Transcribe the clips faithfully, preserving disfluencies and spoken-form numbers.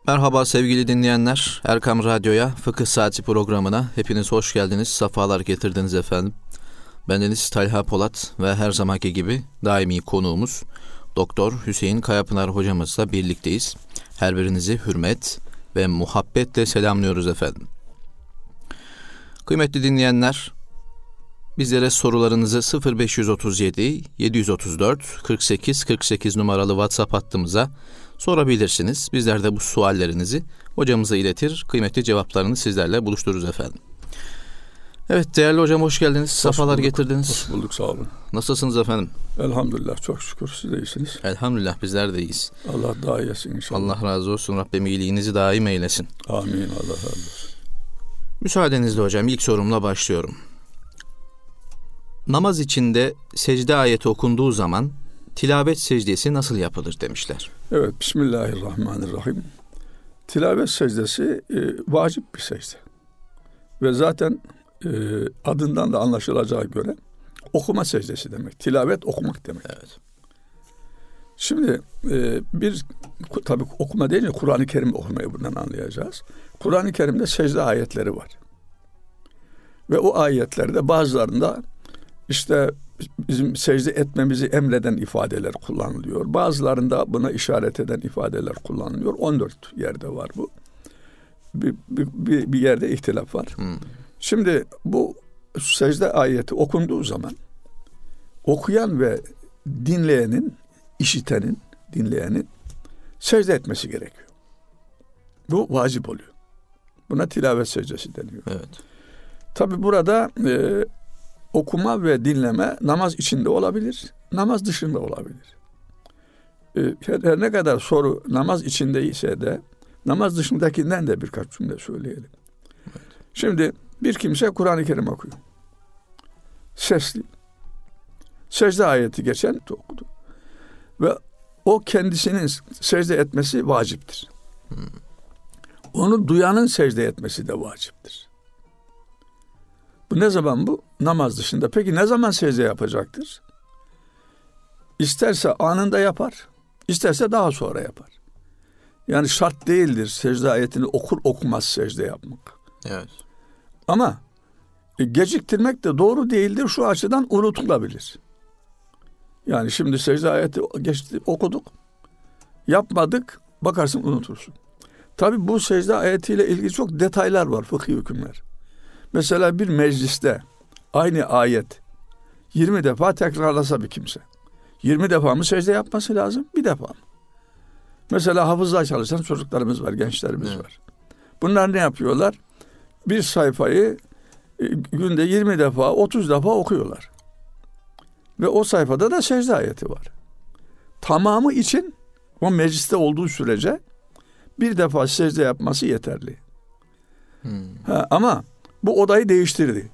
Merhaba sevgili dinleyenler. Erkam Radyo'ya, Fıkıh Saati programına hepiniz hoş geldiniz, sefalar getirdiniz efendim. Bendeniz Talha Polat ve her zamanki gibi daimi konuğumuz Doktor Hüseyin Kayapınar hocamızla birlikteyiz. Her birinizi hürmet ve muhabbetle selamlıyoruz efendim. Kıymetli dinleyenler, bizlere sorularınızı sıfır beş otuz yedi yedi otuz dört kırk sekiz kırk sekiz numaralı WhatsApp hattımıza sorabilirsiniz. Bizler de bu suallerinizi hocamıza iletir, kıymetli cevaplarını sizlerle buluştururuz efendim. Evet değerli hocam, hoş geldiniz, hoş safalar bulduk. Getirdiniz. Hoş bulduk, sağ olun. Nasılsınız efendim? Elhamdülillah, çok şükür, siz de iyisiniz. Elhamdülillah, bizler de iyiyiz. Allah daha iyisin inşallah. Allah razı olsun, Rabbim iyiliğinizi daim eylesin. Amin, Allah razı olsun. Müsaadenizle hocam ilk sorumla başlıyorum. Namaz içinde secde ayeti okunduğu zaman tilavet secdesi nasıl yapılır demişler. Evet, Bismillahirrahmanirrahim. Tilavet secdesi e, vacip bir secde. Ve zaten e, adından da anlaşılacağı göre okuma secdesi demek. Tilavet okumak demek. Evet. Şimdi e, bir tabii okuma deyince Kur'an-ı Kerim okumayı buradan anlayacağız. Kur'an-ı Kerim'de secde ayetleri var. Ve o ayetlerde bazılarında işte bizim secde etmemizi emreden ifadeler kullanılıyor. Bazılarında buna işaret eden ifadeler kullanılıyor. on dört yerde var bu. Bir, bir, bir yerde ihtilaf var. Hmm. Şimdi bu secde ayeti okunduğu zaman okuyan ve dinleyenin, işitenin, dinleyenin secde etmesi gerekiyor. Bu vacip oluyor. Buna tilavet secdesi deniyor. Evet. Tabi burada e, okuma ve dinleme namaz içinde olabilir, namaz dışında olabilir. E, her, her ne kadar soru namaz içinde ise de namaz dışındakinden de birkaç cümle söyleyelim. Evet. Şimdi bir kimse Kur'an-ı Kerim okuyor. Sesli. Secde ayeti geçen okudu. Ve o kendisinin secde etmesi vaciptir. Hmm. Onu duyanın secde etmesi de vaciptir. Bu ne zaman bu? Namaz dışında. Peki ne zaman secde yapacaktır? İsterse anında yapar, isterse daha sonra yapar. Yani şart değildir secde ayetini okur okumaz secde yapmak. Evet. Ama e, geciktirmek de doğru değildir, şu açıdan unutulabilir. Yani şimdi secde ayeti geçti, okuduk, yapmadık, bakarsın unutursun. Tabii bu secde ayetiyle ilgili çok detaylar var, fıkhi hükümler. Mesela bir mecliste aynı ayet yirmi defa tekrarlasa bir kimse, yirmi defa mı secde yapması lazım, bir defa mı? Mesela hafızlığa çalışan çocuklarımız var, gençlerimiz evet. var. Bunlar ne yapıyorlar? Bir sayfayı günde yirmi defa, otuz defa okuyorlar. Ve o sayfada da secde ayeti var. Tamamı için o mecliste olduğu sürece bir defa secde yapması yeterli. Hmm. Ha, ama bu odayı değiştirdi.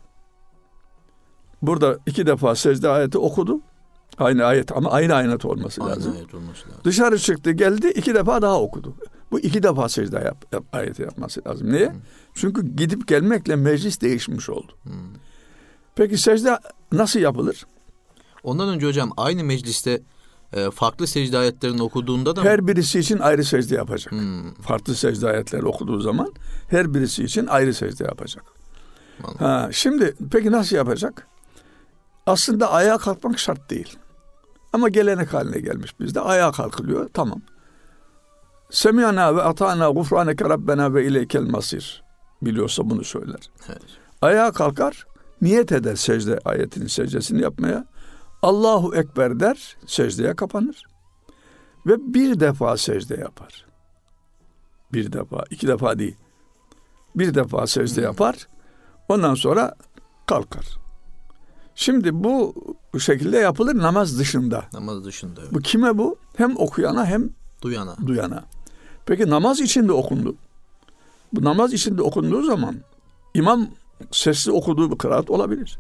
Burada iki defa secde ayeti okudu. Aynı ayet ama aynı ayet olması aynı lazım. Ayet olması lazım. Dışarı çıktı, geldi, iki defa daha okudu. Bu iki defa secde yap, yap, ayeti yapması lazım. Niye? Hmm. Çünkü gidip gelmekle meclis değişmiş oldu. Hmm. Peki secde nasıl yapılır? Ondan önce hocam aynı mecliste e, farklı secde ayetlerini okuduğunda da her mı? birisi için ayrı secde yapacak. Hmm. Farklı secde ayetleri okuduğu zaman her birisi için ayrı secde yapacak. Ha, şimdi peki nasıl yapacak? Aslında ayağa kalkmak şart değil. Ama gelenek haline gelmiş bizde. Ayağa kalkılıyor. Tamam. Semiyana ve atana gufraneke rabbena ve ileykel masir. Biliyorsa bunu söyler. Evet. Ayağa kalkar. Niyet eder secde ayetinin secdesini yapmaya. Allahu Ekber der. Secdeye kapanır. Ve bir defa secde yapar. Bir defa. iki defa değil. Bir defa secde hmm. yapar. Ondan sonra kalkar. Şimdi bu şekilde yapılır namaz dışında. Namaz dışında. Evet. Bu kime bu? Hem okuyana hem duyana. duyana. Peki namaz içinde okundu. Bu namaz içinde okunduğu zaman imam sesli okuduğu bir kıraat olabilir.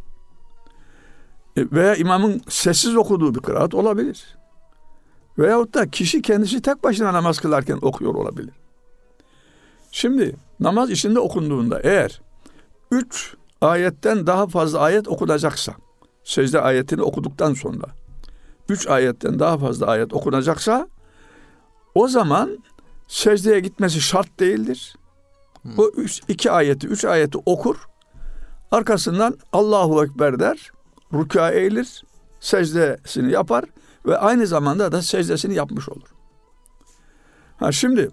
Veya imamın sessiz okuduğu bir kıraat olabilir. Veyahut da kişi kendisi tek başına namaz kılarken okuyor olabilir. Şimdi namaz içinde okunduğunda eğer üç ayetten daha fazla ayet okunacaksa, secde ayetini okuduktan sonra üç ayetten daha fazla ayet okunacaksa, o zaman secdeye gitmesi şart değildir. Hmm. O üç, iki ayeti, üç ayeti okur. Arkasından Allahu Ekber der. Rükûa eğilir. Secdesini yapar. Ve aynı zamanda da secdesini yapmış olur. Ha şimdi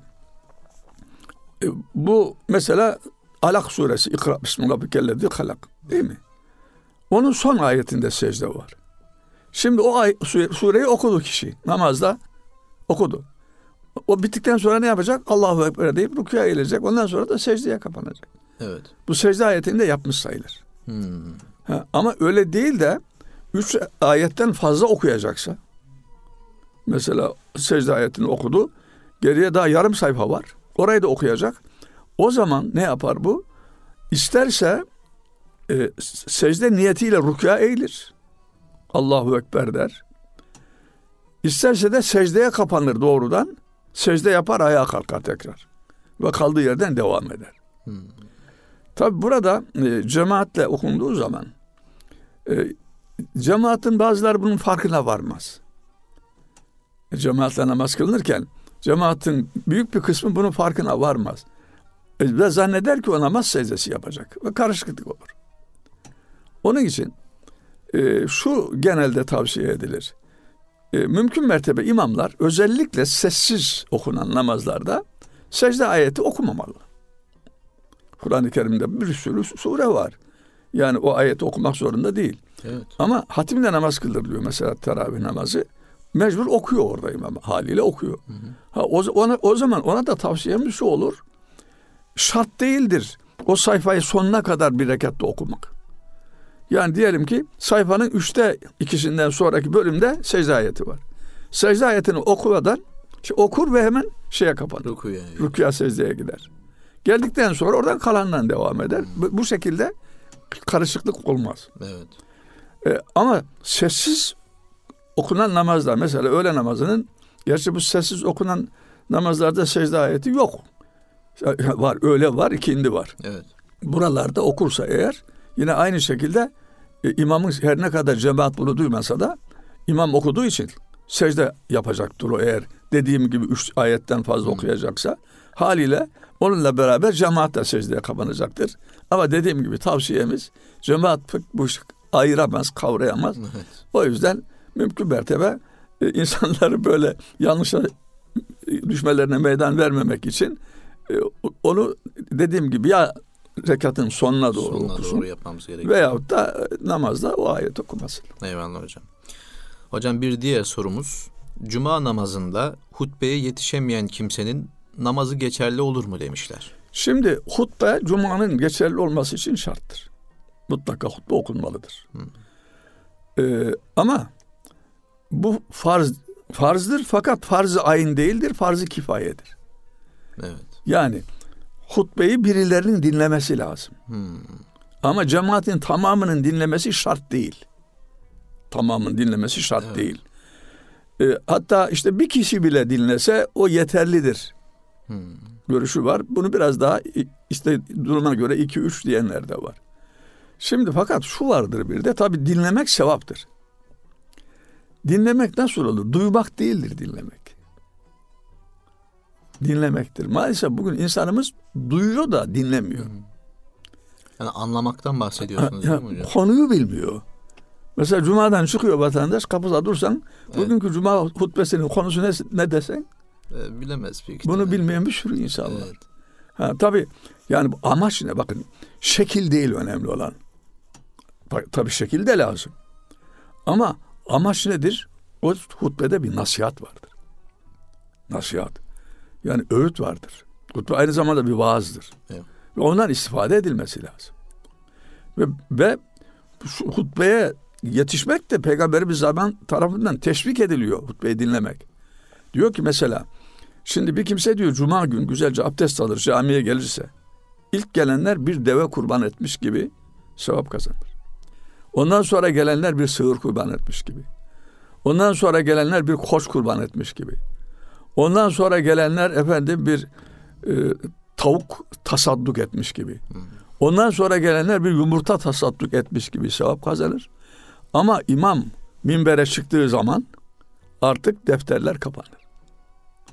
bu mesela Alak suresi, İkra bismillahirrahmanirrahim halak, değil mi? Onun son ayetinde secde var. Şimdi o ay, sureyi okudu kişi. Namazda okudu. O bittikten sonra ne yapacak? Allahu Ekber deyip rükûa eğilecek. Ondan sonra da secdeye kapanacak. Evet. Bu secde ayetini de yapmış sayılır. Hmm. Ha, ama öyle değil de üç ayetten fazla okuyacaksa, mesela secde ayetini okudu. Geriye daha yarım sayfa var. Orayı da okuyacak. O zaman ne yapar bu? İsterse e, secde niyetiyle rükûa eğilir. Allahu Ekber der. İsterse de secdeye kapanır doğrudan. Secde yapar, ayağa kalkar tekrar. Ve kaldığı yerden devam eder. Hmm. Tabi burada e, cemaatle okunduğu zaman e, cemaatin bazıları bunun farkına varmaz. E, cemaatle namaz kılınırken cemaatin büyük bir kısmı bunun farkına varmaz. E, ve zanneder ki o namaz secdesi yapacak. Ve karışıklık olur. Onun için e, şu genelde tavsiye edilir. E, mümkün mertebe imamlar özellikle sessiz okunan namazlarda secde ayeti okumamalı. Kur'an-ı Kerim'de bir sürü sure var. Yani o ayeti okumak zorunda değil. Evet. Ama hatimle namaz kıldırılıyor mesela teravih namazı. Mecbur okuyor orada imam. Haliyle okuyor. Hı hı. Ha, o, ona, o zaman ona da tavsiyemiz şu olur. Şart değildir o sayfayı sonuna kadar bir rekatta okumak. Yani diyelim ki sayfanın üçte ikisinden sonraki bölümde secde ayeti var. Secde ayetini okumadan işte okur ve hemen şeye kapanır. Rükûya, Rükûya secdeye gider. Geldikten sonra oradan kalandan devam eder. Bu, bu şekilde karışıklık olmaz. Evet. Ee, ama sessiz okunan namazlar, mesela öğle namazının, gerçi bu sessiz okunan namazlarda secde ayeti yok. Var, öğle var, ikindi var. Evet. Buralarda okursa eğer yine aynı şekilde e, imamın her ne kadar cemaat bunu duymasa da imam okuduğu için secde yapacaktır o, eğer dediğim gibi üç ayetten fazla hmm. okuyacaksa. Haliyle onunla beraber cemaat da secdeye kapanacaktır. Ama dediğim gibi tavsiyemiz, cemaat pek bu ayıramaz, kavrayamaz. Evet. O yüzden mümkün mertebe e, insanları böyle yanlışa düşmelerine meydan vermemek için e, onu dediğim gibi ya rekatın sonuna doğru sonuna okusun doğru yapmamız gerekiyor. Veyahut da namazda o ayet okumasın. Eyvallah hocam. Hocam bir diğer sorumuz, Cuma namazında hutbeye yetişemeyen kimsenin namazı geçerli olur mu demişler. Şimdi hutbe Cuma'nın geçerli olması için şarttır. Mutlaka hutbe okunmalıdır. Hmm. Ee, ama bu farz farzdır fakat farz-ı ayn değildir, farz-ı kifayedir. Evet. Yani hutbeyi birilerinin dinlemesi lazım. Hmm. Ama cemaatin tamamının dinlemesi şart değil. Tamamının dinlemesi şart evet. değil. Ee, hatta işte bir kişi bile dinlese o yeterlidir. Hmm. Görüşü var. Bunu biraz daha işte duruma göre iki üç diyenler de var. Şimdi fakat şu vardır bir de, tabii dinlemek sevaptır. Dinlemek nasıl olur? Duymak değildir dinlemek. Dinlemektir. Maalesef bugün insanımız duyuyor da dinlemiyor. Yani anlamaktan bahsediyorsunuz ha, değil mi hocam? Konuyu bilmiyor. Mesela Cuma'dan çıkıyor vatandaş, kapıda dursan, evet. bugünkü Cuma hutbesinin konusu ne, ne desen? E, bilemez büyük Bunu ihtimalle. bilmeyen bir sürü insan var. Evet. Ha, tabii yani amaç ne? Bakın, şekil değil önemli olan. Tabii şekil de lazım. Ama amaç nedir? O hutbede bir nasihat vardır. Nasihat. Yani öğüt vardır. Hutbe aynı zamanda bir vaazdır. Evet. Ve ondan istifade edilmesi lazım. Ve, ve şu hutbeye yetişmek de Peygamberimiz zaman tarafından teşvik ediliyor, hutbeyi dinlemek. Diyor ki mesela, şimdi bir kimse diyor Cuma gün güzelce abdest alır, camiye gelirse, ilk gelenler bir deve kurban etmiş gibi sevap kazanır. Ondan sonra gelenler bir sığır kurban etmiş gibi. Ondan sonra gelenler bir koç kurban etmiş gibi. Ondan sonra gelenler efendim bir e, tavuk tasadduk etmiş gibi. Ondan sonra gelenler bir yumurta tasadduk etmiş gibi sevap kazanır. Ama imam minbere çıktığı zaman artık defterler kapanır.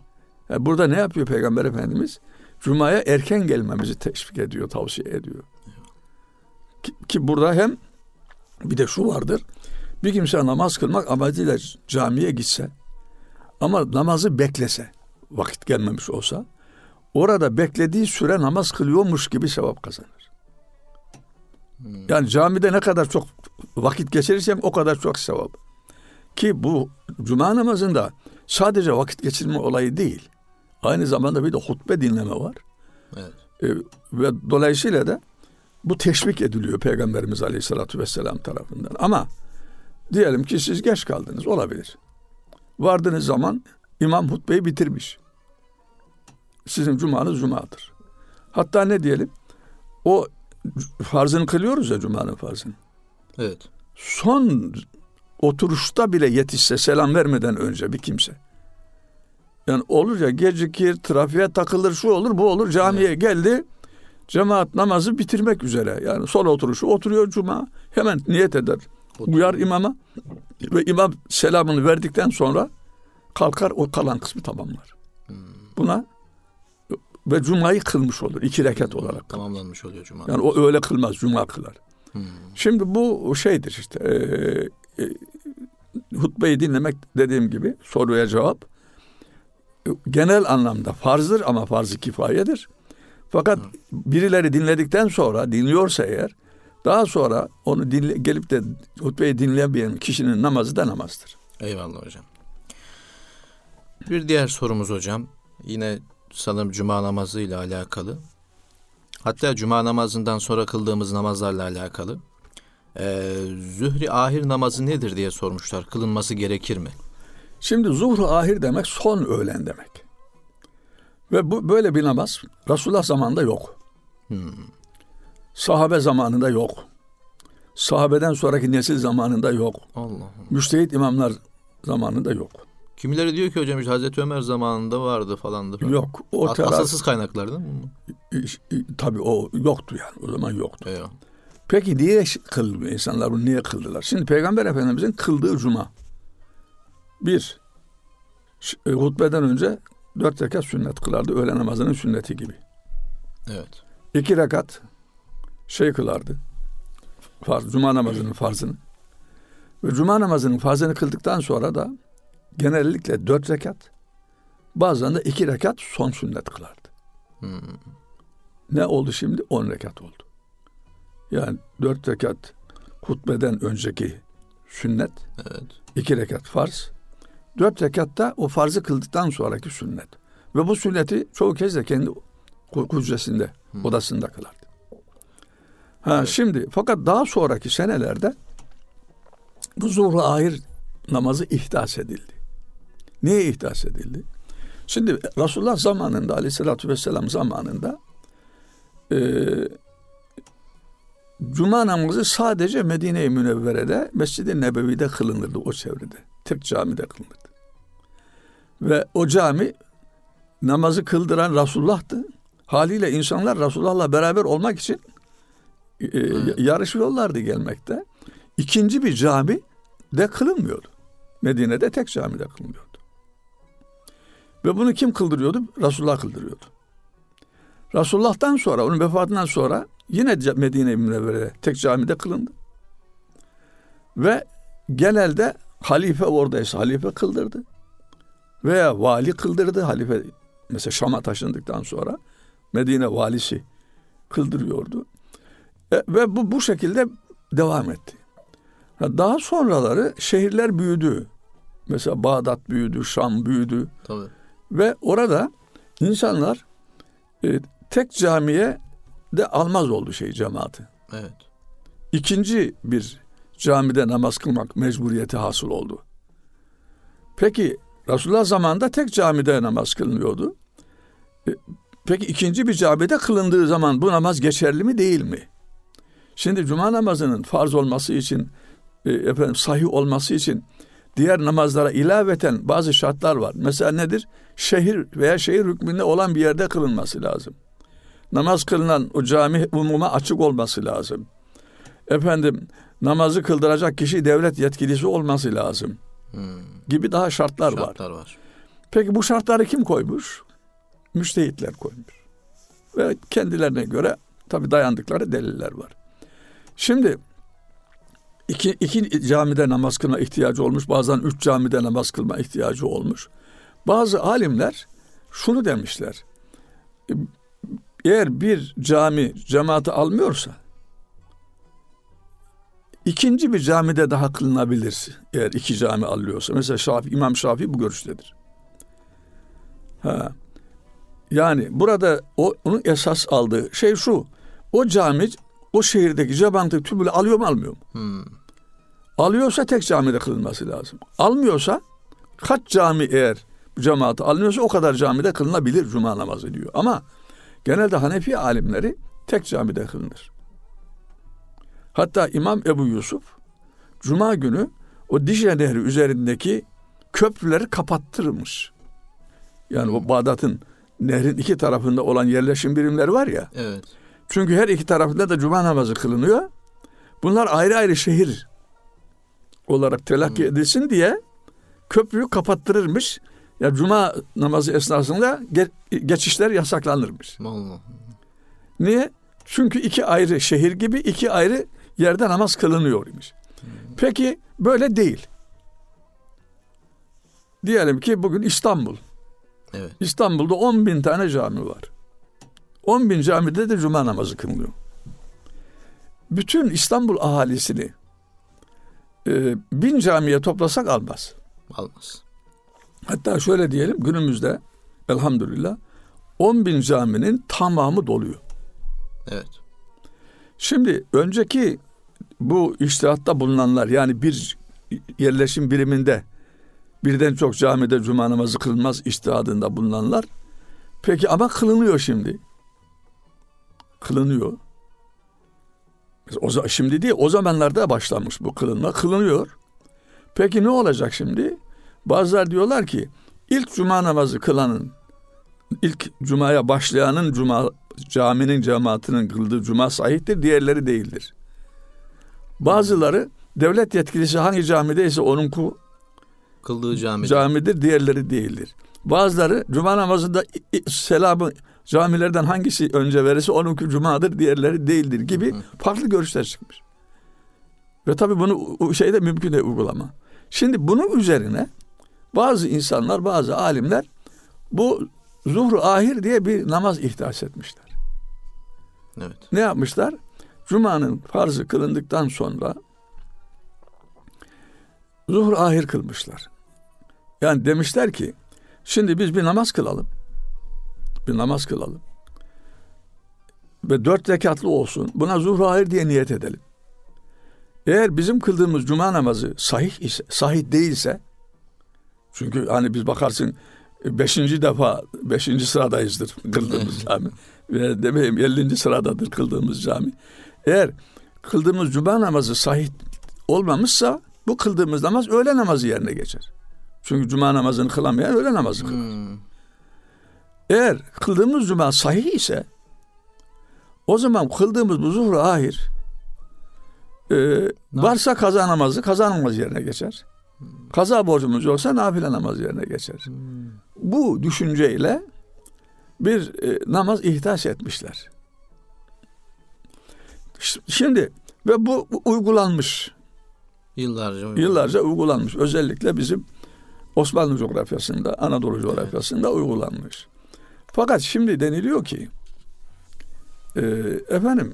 Yani burada ne yapıyor Peygamber Efendimiz? Cuma'ya erken gelmemizi teşvik ediyor, tavsiye ediyor. Ki, ki burada hem bir de şu vardır. Bir kimse namaz kılmak amacıyla camiye gitse ama namazı beklese, vakit gelmemiş olsa, orada beklediği süre namaz kılıyormuş gibi sevap kazanır. Hmm. Yani camide ne kadar çok vakit geçirirsem o kadar çok sevap. Ki bu cuma namazında sadece vakit geçirme olayı değil. Aynı zamanda bir de hutbe dinleme var. Evet. Ee, ve dolayısıyla da bu teşvik ediliyor Peygamberimiz Aleyhisselatü Vesselam tarafından. Ama diyelim ki siz geç kaldınız, olabilir. Vardığınız zaman imam hutbeyi bitirmiş. Sizin cumanız cumadır. Hatta ne diyelim? O farzını kılıyoruz ya, cumanın farzını. Evet. Son oturuşta bile yetişse selam vermeden önce bir kimse. Yani olur ya, gecikir, trafiğe takılır, şu olur, bu olur. Camiye evet. geldi. Cemaat namazı bitirmek üzere. Yani son oturuşu oturuyor cuma. Hemen niyet eder. Otur. Uyar imama. Ve imam selamını verdikten sonra kalkar, o kalan kısmı tamamlar. Hmm. Buna ve cumayı kılmış olur. İki rekat hmm. olarak. Tamamlanmış oluyor cuma. Yani o öyle kılmaz. Cuma kılar. Hmm. Şimdi bu şeydir işte. E, e, hutbeyi dinlemek dediğim gibi soruya cevap. Genel anlamda farzdır ama farz-ı kifayedir. Fakat Hı. birileri dinledikten sonra, dinliyorsa eğer, daha sonra onu dinle, gelip de hutbeyi dinleyen kişinin namazı da namazdır. Eyvallah hocam. Bir diğer sorumuz hocam, yine sanırım cuma namazıyla alakalı. Hatta cuma namazından sonra kıldığımız namazlarla alakalı. Ee, Zühri ahir namazı nedir diye sormuşlar. Kılınması gerekir mi? Şimdi zuhru ahir demek son öğlen demek. Ve bu böyle bir namaz Resulullah zamanında yok. Hmm. Sahabe zamanında yok. Sahabeden sonraki nesil zamanında yok. Allah Allah. Müştehit imamlar zamanında yok. Kimileri diyor ki hocam işte Hazreti Ömer zamanında vardı falandı falan. Yok. O taraf... Asılsız kaynaklar değil mi? Tabii o yoktu yani. O zaman yoktu. Eyvallah. Peki niye kıldı insanlar bunu niye kıldılar? Şimdi Peygamber Efendimizin kıldığı cuma. Bir, e, hutbeden önce dört rekat sünnet kılardı. Öğle namazının sünneti gibi. Evet. İki rekat şey kılardı. Farz, cuma namazının farzını. Ve cuma namazının farzını kıldıktan sonra da genellikle dört rekat, bazen de iki rekat son sünnet kılardı. Hmm. Ne oldu şimdi? On rekat oldu. Yani dört rekat hutbeden önceki sünnet, evet. iki rekat farz, dört rekatta o farzı kıldıktan sonraki sünnet. Ve bu sünneti çoğu kez de kendi hücresinde, hmm. odasında kılardı. Ha evet. Şimdi fakat daha sonraki senelerde bu zuhru ahir namazı ihdas edildi. Niye ihdas edildi? Şimdi Resulullah zamanında, Aleyhisselatü Vesselam zamanında eee Cuma namazı sadece Medine-i Münevvere'de, Mescid-i Nebevi'de kılınırdı, o çevrede. Tek camide kılınırdı. Ve o cami namazı kıldıran Resulullah'tı. Haliyle insanlar Resulullah'la beraber olmak için e, yarışıyorlardı gelmekte. İkinci bir cami de kılınmıyordu. Medine'de tek camide kılınıyordu. Ve bunu kim kıldırıyordu? Resulullah kıldırıyordu. Resulullah'tan sonra, onun vefatından sonra yine Medine-i Münevvere'de tek camide kılındı. Ve genelde halife oradaysa halife kıldırdı. Veya vali kıldırdı. Halife mesela Şam'a taşındıktan sonra Medine valisi kıldırıyordu. E, ve bu bu şekilde devam etti. Daha sonraları şehirler büyüdü. Mesela Bağdat büyüdü, Şam büyüdü. Tabii. Ve orada insanlar e, tek camiye de almaz oldu şey cemaati. Evet. İkinci bir camide namaz kılmak mecburiyeti hasıl oldu. Peki Resulullah zamanında tek camide namaz kılınıyordu. E, peki ikinci bir camide kılındığı zaman bu namaz geçerli mi değil mi? Şimdi cuma namazının farz olması için, e, efendim sahih olması için diğer namazlara ilaveten bazı şartlar var. Mesela nedir? Şehir veya şehir hükmünde olan bir yerde kılınması lazım. Namaz kılınan o cami umuma açık olması lazım. Efendim namazı kıldıracak kişi devlet yetkilisi olması lazım. Hmm. Gibi daha şartlar, şartlar var. var. Peki bu şartları kim koymuş? Müçtehitler koymuş. Ve kendilerine göre tabii dayandıkları deliller var. Şimdi iki, iki camide namaz kılma ihtiyacı olmuş. Bazen üç camide namaz kılma ihtiyacı olmuş. Bazı alimler şunu demişler. Eğer bir cami cemaati almıyorsa ikinci bir camide daha kılınabilir. Eğer iki cami alıyorsa. Mesela Şafii, İmam Şafii bu görüştedir. Ha. Yani burada o, onun esas aldığı şey şu. O cami o şehirdeki cemaati tümüyle alıyor mu almıyor mu? Hmm. Alıyorsa tek camide kılınması lazım. Almıyorsa kaç cami eğer bu cemaati almıyorsa o kadar camide kılınabilir cuma namazı diyor. Ama genelde Hanefi alimleri tek camide kılınır. Hatta İmam Ebu Yusuf cuma günü o Dicle Nehri üzerindeki köprüleri kapattırmış. Yani o Bağdat'ın nehrin iki tarafında olan yerleşim birimleri var ya. Evet. Çünkü her iki tarafında da cuma namazı kılınıyor. Bunlar ayrı ayrı şehir olarak telakki hmm. edilsin diye köprüyü kapattırırmış. Ya yani cuma namazı esnasında ge- geçişler yasaklanırmış. Allah. Niye? Çünkü iki ayrı şehir gibi iki ayrı yerde namaz kılınıyormuş. Hmm. Peki böyle değil. Diyelim ki bugün İstanbul. Evet. İstanbul'da on bin tane cami var. On bin camide de cuma namazı kılınıyor. Bütün İstanbul ahalisini e, bin camiye toplasak almaz. Almaz. Hatta şöyle diyelim, günümüzde elhamdülillah on bin caminin tamamı doluyor. Evet. Şimdi önceki bu içtihatta bulunanlar, yani bir yerleşim biriminde birden çok camide cuma namazı kılınmaz içtihadında bulunanlar, peki ama kılınıyor şimdi. Kılınıyor. O, şimdi değil, o zamanlarda başlamış bu kılınma. Kılınıyor. Peki ne olacak şimdi? Bazılar diyorlar ki ilk cuma namazı kılanın, ilk cumaya başlayanın cuma, caminin cemaatinin kıldığı cuma sahihtir, diğerleri değildir. Bazıları devlet yetkilisi hangi camideyse onun ku, kıldığı camidir. camidir, diğerleri değildir. Bazıları cuma namazında selamı camilerden hangisi önce verirse onunki cumadır, diğerleri değildir gibi hı. farklı görüşler çıkmış. Ve tabii bunu şeyde mümkün değil uygulama. Şimdi bunun üzerine bazı insanlar, bazı alimler bu zuhru ahir diye bir namaz ihdas etmişler. Evet. Ne yapmışlar? Cuma'nın farzı kılındıktan sonra zuhru ahir kılmışlar. Yani demişler ki şimdi biz bir namaz kılalım. Bir namaz kılalım. Ve dört rekatlı olsun. Buna zuhru ahir diye niyet edelim. Eğer bizim kıldığımız cuma namazı sahih ise, sahih değilse, çünkü hani biz bakarsın beşinci defa beşinci sıradayızdır kıldığımız cami. Ve demeyeyim ellinci sıradadır kıldığımız cami. Eğer kıldığımız cuma namazı sahih olmamışsa bu kıldığımız namaz öğle namazı yerine geçer. Çünkü cuma namazını kılamayan öğle namazı kılar. Hmm. Eğer kıldığımız cuma sahih ise o zaman kıldığımız bu zuhru ahir e, varsa kaza namazı kaza namazı yerine geçer. Hmm. Kaza borcumuz yoksa nafile namazı yerine geçer. Hmm. Bu düşünceyle bir e, namaz ihdas etmişler. Şimdi ve bu, bu uygulanmış. Yıllarca uygulanmış. Yıllarca uygulanmış. Özellikle bizim Osmanlı coğrafyasında, Anadolu coğrafyasında evet. uygulanmış. Fakat şimdi deniliyor ki e, efendim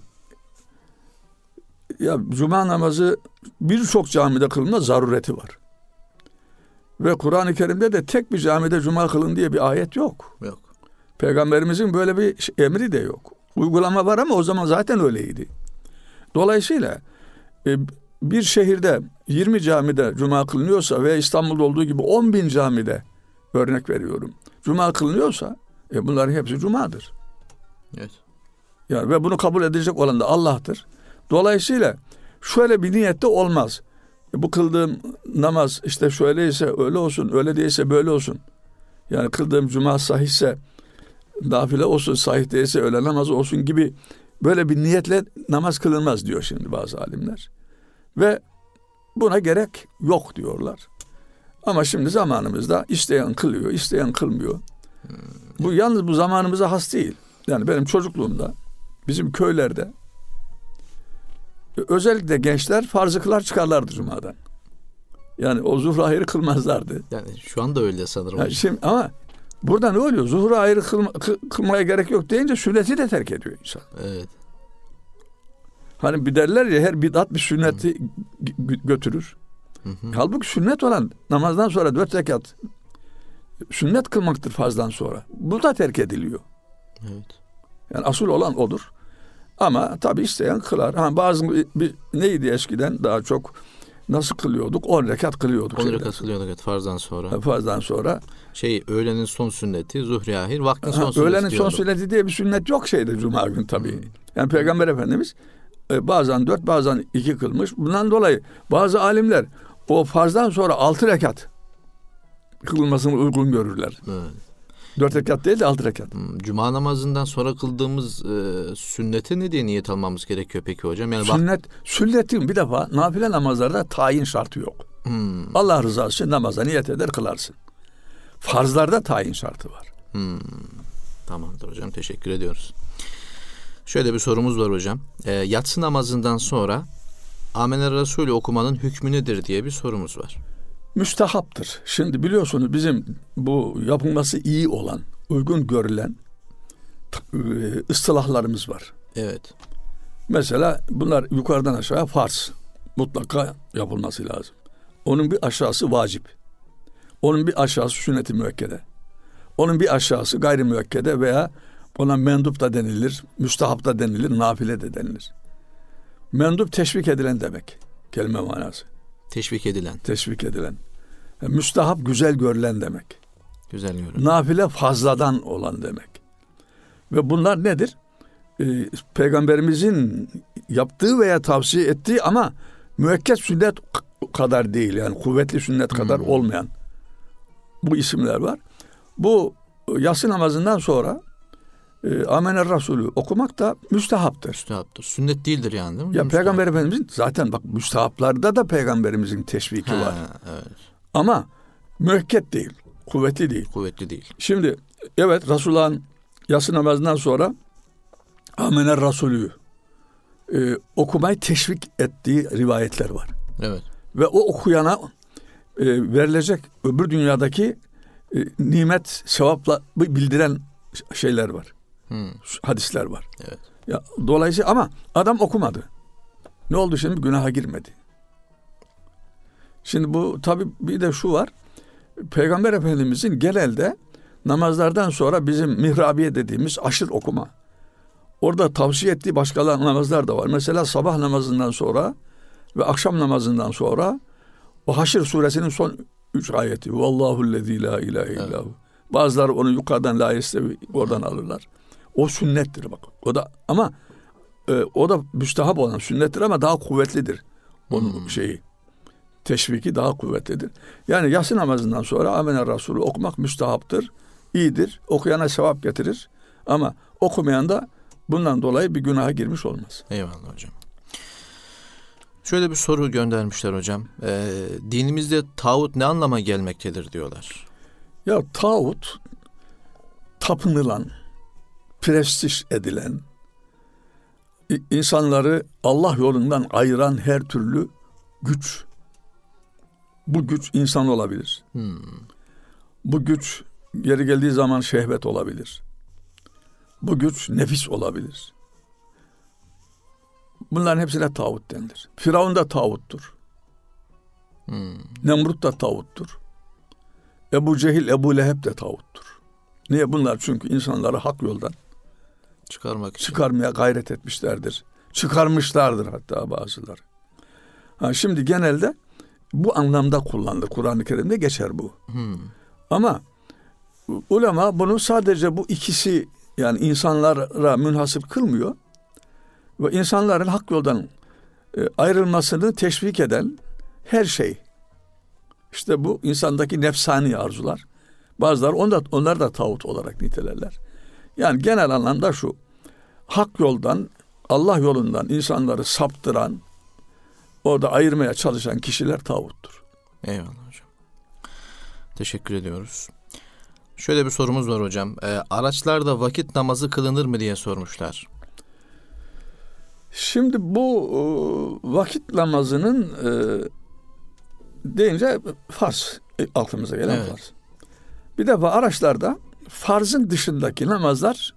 ya cuma namazı birçok camide kılınma zarureti var. Ve Kur'an-ı Kerim'de de tek bir camide cuma kılın diye bir ayet yok. Yok. Peygamberimizin böyle bir emri de yok. Uygulama var ama o zaman zaten öyleydi. Dolayısıyla e, bir şehirde yirmi camide cuma kılınıyorsa veya İstanbul'da olduğu gibi on bin camide örnek veriyorum. Cuma kılınıyorsa e, bunların hepsi cumadır. Evet. Yani ve bunu kabul edecek olan da Allah'tır. Dolayısıyla şöyle bir niyette olmaz. E, bu kıldığım namaz işte şöyleyse öyle olsun, öyle değilse böyle olsun. Yani kıldığım cuma sahihse nafile olsun, sahih değilse öğle namazı olsun gibi böyle bir niyetle namaz kılınmaz diyor şimdi bazı alimler. Ve buna gerek yok diyorlar. Ama şimdi zamanımızda isteyen kılıyor, isteyen kılmıyor. Hmm. Bu yalnız bu zamanımıza has değil. Yani benim çocukluğumda bizim köylerde özellikle gençler farzı kılar çıkarlardı cumadan. Yani o zuhur ayrı kılmazlardı. Yani şu anda öyle sanırım. Yani şimdi, ama burada ne oluyor? Zuhur ayrı kılma, kılmaya gerek yok deyince sünneti de terk ediyor insan. Evet. Hani bir derler ya, her bid'at bir sünneti Hı. götürür. Hı hı. Halbuki sünnet olan namazdan sonra dört rekat sünnet kılmaktır farzdan sonra. Bu da terk ediliyor. Evet. Yani asıl olan odur. Ama tabii isteyen kılar. Ha, bazı bir, neydi eskiden daha çok nasıl kılıyorduk? on rekat kılıyorduk. on rekat kılıyorduk evet, farzdan sonra. Farzdan sonra. Şey, öğlenin son sünneti zuhri ahir, vaktin son ha, sünneti. Öğlenin son sünneti diye bir sünnet yok şeyde cuma günü tabii. Hmm. Yani Peygamber Efendimiz e, bazen dört bazen iki kılmış. Bundan dolayı bazı alimler o farzdan sonra altı rekat kılınmasını uygun görürler. Evet. Dört rekat değil de altı rekat. Cuma namazından sonra kıldığımız e, sünnete ne diye niyet almamız gerekiyor peki hocam? Yani Sünnet, bak... sünnetin bir defa nafile namazlarda tayin şartı yok. Hmm. Allah rızası için namaza niyet eder kılarsın. Farzlarda tayin şartı var. Hmm. Tamamdır hocam, teşekkür ediyoruz. Şöyle bir sorumuz var hocam. E, yatsı namazından sonra Amener Resulü okumanın hükmü nedir diye bir sorumuz var. Müstehaptır. Şimdi biliyorsunuz bizim bu yapılması iyi olan, uygun görülen ıstılahlarımız var. Evet. Mesela bunlar yukarıdan aşağıya farz. Mutlaka yapılması lazım. Onun bir aşağısı vacip. Onun bir aşağısı sünnet-i müekkede. Onun bir aşağısı gayri müekkede veya ona mendup da denilir, müstehap da denilir, nafile de denilir. Mendup teşvik edilen demek. Kelime manası. Teşvik edilen. Teşvik edilen. Yani müstahap güzel görülen demek. Güzel görülen. Nafile fazladan olan demek. Ve bunlar nedir? Ee, Peygamberimizin yaptığı veya tavsiye ettiği ama müekket sünnet kadar değil. Yani kuvvetli sünnet kadar hmm. olmayan bu isimler var. Bu yatsı namazından sonra e, Amener Resulü okumak da müstehaptır. Müstehaptır. Sünnet değildir yani değil mi? Ya Peygamber Efendimizin zaten bak müstehaplarda da Peygamberimizin teşviki ha, var. Evet. Ama müekket değil. Kuvvetli değil. Kuvvetli değil. Şimdi evet Resulullah'ın yatsı namazından sonra Amener Resulü e, okumayı teşvik ettiği rivayetler var. Evet. Ve o okuyana e, verilecek öbür dünyadaki e, nimet, sevapla bildiren şeyler var. Hmm. Hadisler var. Evet. Ya dolayısıyla ama adam okumadı. Ne oldu şimdi? Günaha girmedi. Şimdi bu tabii bir de şu var. Peygamber Efendimizin genelde namazlardan sonra bizim mihrabiye dediğimiz aşır okuma. Orada tavsiye ettiği başka namazlar da var. Mesela sabah namazından sonra ve akşam namazından sonra o Haşr suresinin son üç ayeti. Vallahu'llezî la ilahe illahu. Bazıları onu yukarıdan la yestevi oradan alırlar. O sünnettir bak. O da ama e, o da müstehap olan sünnettir ama daha kuvvetlidir. Onun hmm. şeyi teşviki daha kuvvetlidir. Yani yatsı namazından sonra Amener Resulü okumak müstehaptır. İyidir. Okuyana sevap getirir. Ama okumayan da bundan dolayı bir günaha girmiş olmaz. Eyvallah hocam. Şöyle bir soru göndermişler hocam. Ee, dinimizde tağut ne anlama gelmektedir diyorlar. Ya tağut tapınılan, prestij edilen, insanları Allah yolundan ayıran her türlü güç. Bu güç insan olabilir. Hmm. Bu güç yeri geldiği zaman şehvet olabilir. Bu güç nefis olabilir. Bunların hepsine tağut denilir. Firavun da tağuttur. Hmm. Nemrut da tağuttur. Ebu Cehil, Ebu Leheb de tağuttur. Niye? Bunlar çünkü insanları hak yoldan çıkarmak için. çıkarmaya gayret etmişlerdir. Çıkarmışlardır hatta bazıları. Ha, şimdi genelde bu anlamda kullanılır. Kur'an-ı Kerim'de geçer bu. Hmm. Ama ulema bunu sadece bu ikisi yani insanlara münhasır kılmıyor. Ve insanların hak yoldan e, ayrılmasını teşvik eden her şey. İşte bu insandaki nefsani arzular. Bazıları onda, onlar da tağut olarak nitelerler. Yani genel anlamda şu. Hak yoldan, Allah yolundan insanları saptıran, orada ayırmaya çalışan kişiler tağuttur. Eyvallah hocam. Teşekkür ediyoruz. Şöyle bir sorumuz var hocam. E, araçlarda vakit namazı kılınır mı diye sormuşlar. Şimdi bu e, vakit namazının e, deyince farz e, aklımıza gelen evet. farz. Bir defa araçlarda farzın dışındaki namazlar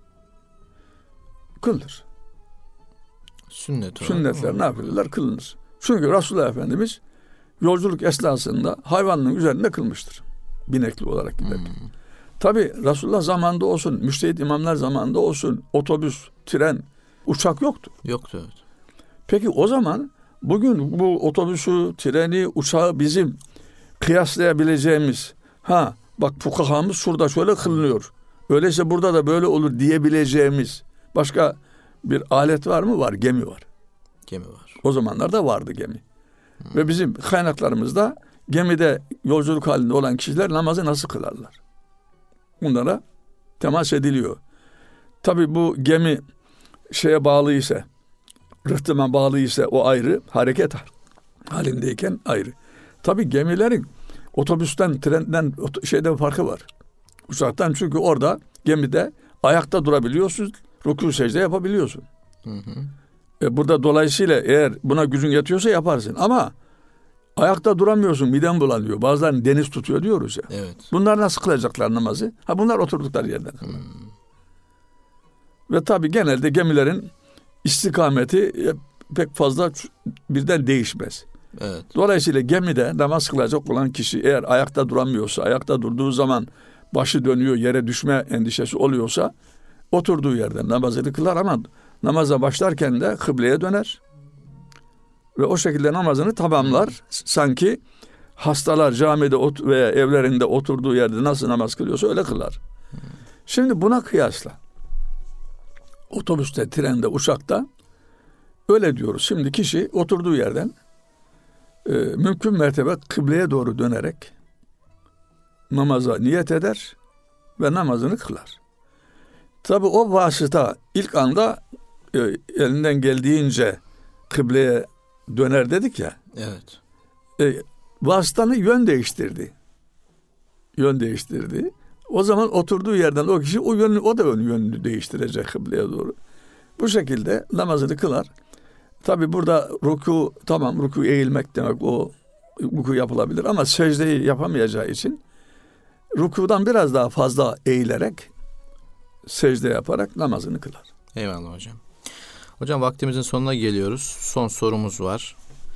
kılınır. Sünnet Sünnetler, nafileler kılınır. Çünkü Resulullah Efendimiz yolculuk esnasında hayvanın üzerinde kılmıştır. Binekli olarak giderken. Hmm. Tabi Resulullah zamanında olsun, müştehit imamlar zamanında olsun, otobüs, tren, uçak yoktu. Yoktu evet. Peki o zaman bugün bu otobüsü, treni, uçağı bizim kıyaslayabileceğimiz, ha bak fukahamız şurada şöyle kılınıyor, öyleyse burada da böyle olur diyebileceğimiz başka bir alet var mı? Var, gemi var. Gemi var. O zamanlarda vardı gemi. Hmm. Ve bizim kaynaklarımızda gemide yolculuk halinde olan kişiler namazı nasıl kılarlar? Bunlara temas ediliyor. Tabii bu gemi şeye bağlı ise, rıhtıma bağlı ise o ayrı, hareket halindeyken ayrı. Tabii gemilerin otobüsten, trenden, şeyden farkı var. Uçaktan, çünkü orada gemide ayakta durabiliyorsun, rükû secde yapabiliyorsun. Hı hı. E burada dolayısıyla eğer buna gücün yetiyorsa yaparsın. Ama ayakta duramıyorsun, miden bulanıyor. Bazılarının deniz tutuyor diyoruz ya. Evet. Bunlar nasıl kılacaklar namazı? Ha bunlar oturdukları yerden kılar. Hmm. Ve tabii genelde gemilerin istikameti pek fazla birden değişmez. Evet. Dolayısıyla gemide namaz kılacak olan kişi eğer ayakta duramıyorsa, ayakta durduğu zaman başı dönüyor, yere düşme endişesi oluyorsa oturduğu yerden namazını kılar, ama namaza başlarken de kıbleye döner. Ve o şekilde namazını tamamlar. Hmm. Sanki hastalar camide ot- veya evlerinde oturduğu yerde nasıl namaz kılıyorsa öyle kılar. Hmm. Şimdi buna kıyasla otobüste, trende, uçakta öyle diyoruz. Şimdi kişi oturduğu yerden e, mümkün mertebe kıbleye doğru dönerek namaza niyet eder ve namazını kılar. Tabi o vasıta ilk anda e, elinden geldiğince kıbleye döner dedik ya. Evet. E, vasıtanı yön değiştirdi. Yön değiştirdi. O zaman oturduğu yerden o kişi o yönü, o da yönünü değiştirecek kıbleye doğru. Bu şekilde namazını kılar. Tabi burada ruku, tamam ruku eğilmek demek, o ruku yapılabilir ama secdeyi yapamayacağı için rukudan biraz daha fazla eğilerek secde yaparak namazını kılar. Eyvallah hocam. Hocam vaktimizin sonuna geliyoruz. Son sorumuz var.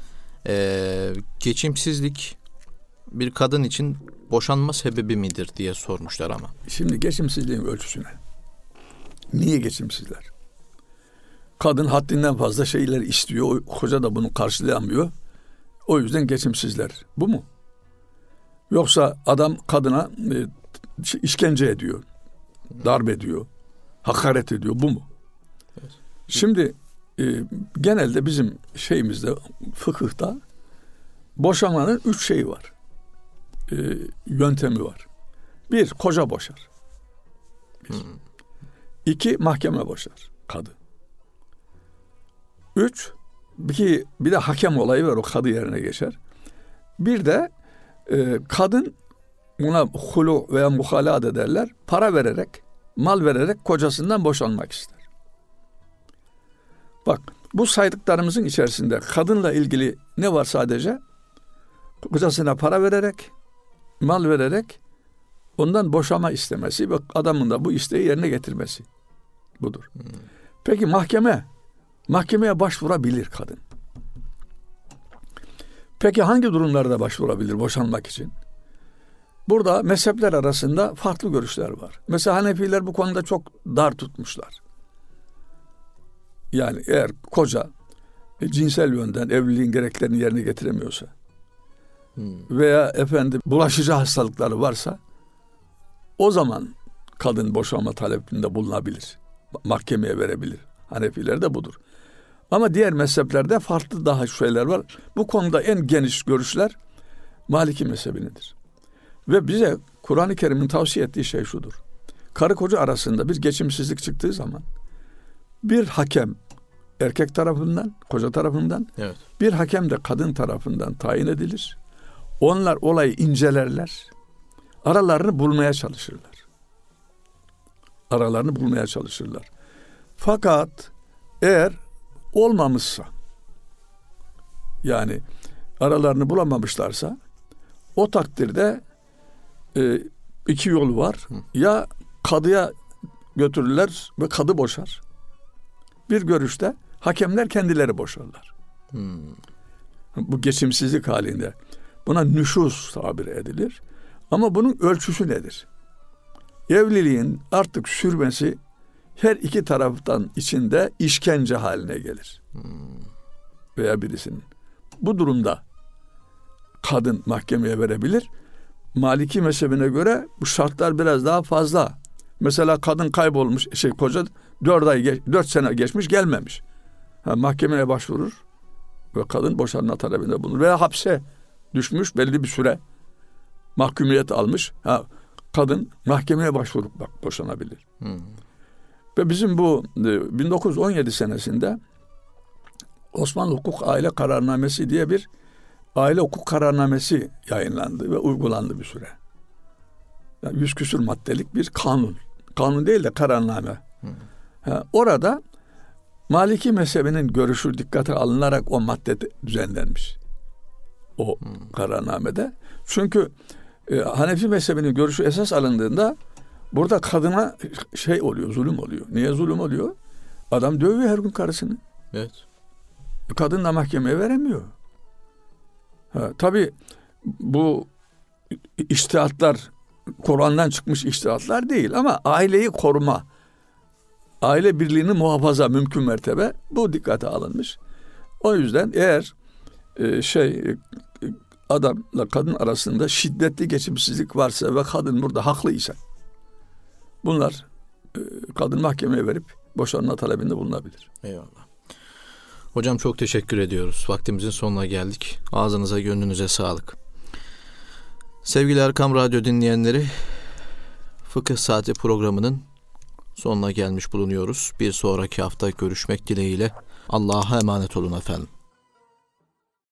Ee, geçimsizlik bir kadın için boşanma sebebi midir diye sormuşlar ama. Şimdi geçimsizliğin ölçüsüne. Niye geçimsizler? Kadın haddinden fazla şeyler istiyor. Koca da bunu karşılayamıyor. O yüzden geçimsizler. Bu mu? Yoksa adam kadına e, işkence ediyor. Darp ediyor. Hakaret ediyor. Bu mu? Evet. Şimdi e, genelde bizim şeyimizde, fıkıhta boşanmanın üç şeyi var. E, yöntemi var. Bir, koca boşar. Bir. Hmm. İki, mahkeme boşar. Kadı. Üç, bir, bir de hakem olayı var. O kadı yerine geçer. Bir de e, kadın, buna hulu veya muhalat ederler. Para vererek, mal vererek kocasından boşanmak ister. Bak, bu saydıklarımızın içerisinde kadınla ilgili ne var sadece? Kocasına para vererek, mal vererek ondan boşama istemesi ve adamın da bu isteği yerine getirmesi. Budur. Hmm. Peki mahkeme? Mahkemeye başvurabilir kadın. Peki hangi durumlarda başvurabilir boşanmak için? Burada mezhepler arasında farklı görüşler var. Mesela Hanefiler bu konuda çok dar tutmuşlar. Yani eğer koca e, cinsel yönden evliliğin gereklerini yerine getiremiyorsa hmm. veya efendim bulaşıcı hastalıkları varsa o zaman kadın boşanma talepinde bulunabilir. Mahkemeye verebilir. Hanefiler de budur. Ama diğer mezheplerde farklı daha şeyler var. Bu konuda en geniş görüşler Maliki mezhebinindir. Ve bize Kur'an-ı Kerim'in tavsiye ettiği şey şudur. Karı koca arasında bir geçimsizlik çıktığı zaman bir hakem erkek tarafından, koca tarafından, evet. bir hakem de kadın tarafından tayin edilir. Onlar olayı incelerler. aralarını bulmaya çalışırlar. Aralarını bulmaya çalışırlar. Fakat eğer olmamışsa, yani aralarını bulamamışlarsa, o takdirde e, iki yol var. Hı. Ya kadıya götürürler ve kadı boşar. Bir görüşte hakemler kendileri boşarlar. Hmm. Bu geçimsizlik halinde. Buna nüşuz tabir edilir. Ama bunun ölçüsü nedir? Evliliğin artık sürmesi her iki taraftan içinde işkence haline gelir. Hmm. Veya birisinin. Bu durumda kadın mahkemeye verebilir. Maliki mezhebine göre bu şartlar biraz daha fazla. Mesela kadın kaybolmuş, şey koca dört ay, dört sene geçmiş gelmemiş. Ha, mahkemeye başvurur ve kadın boşanma talebinde bulunur. Veya hapse düşmüş belli bir süre mahkumiyet almış. Ha, kadın mahkemeye başvurup bak boşanabilir. Hmm. Ve bizim bu bin dokuz yüz on yedi senesinde Osmanlı Hukuk Aile Kararnamesi diye bir aile hukuk kararnamesi yayınlandı ve uygulandı bir süre. Yani yüz küsur maddelik bir kanun. Kanun değil de kararname. Hmm. Ha, orada Maliki mezhebinin görüşü dikkate alınarak o madde düzenlenmiş. O hmm. kararnamede. Çünkü e, Hanefi mezhebinin görüşü esas alındığında burada kadına şey oluyor, zulüm oluyor. Niye zulüm oluyor? Adam dövüyor her gün karısını. Evet. Kadın da mahkemeye veremiyor. Ha, tabii bu içtihatlar Kur'an'dan çıkmış içtihatlar değil ama aileyi koruma, aile birliğini muhafaza mümkün mertebe bu dikkate alınmış. O yüzden eğer e, şey e, adamla kadın arasında şiddetli geçimsizlik varsa ve kadın burada haklıysa bunlar e, kadın mahkemeye verip boşanma talebinde bulunabilir. Eyvallah. Hocam çok teşekkür ediyoruz. Vaktimizin sonuna geldik. Ağzınıza gönlünüze sağlık. Sevgili Erkam Radyo dinleyenleri, Fıkıh Saati programının sonuna gelmiş bulunuyoruz. Bir sonraki hafta görüşmek dileğiyle. Allah'a emanet olun efendim.